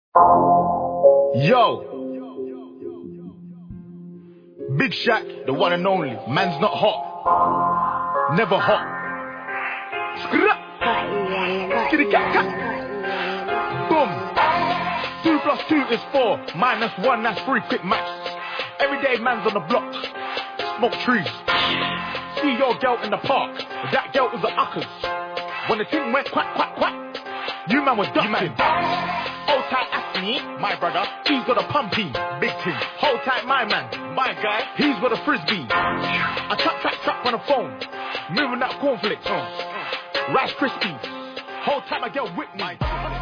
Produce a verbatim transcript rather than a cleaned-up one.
Yo, Big Shaq, the one and only. Man's not hot, never hot. Boom. Two plus two is four, minus one, that's three. Quick maths. Everyday man's on the block, smoke trees. See your girl in the park, that girl was the uckers. When the thing went quack, quack, quack, you man was ducking. Hold tight, Ashley, my brother, he's got a pumpy, big team. Hold tight, my man, my guy, he's got a frisbee. I trap, trap, trap on the phone, moving that cornflakes, uh, Rice Krispies. Hold tight, my girl Whitney.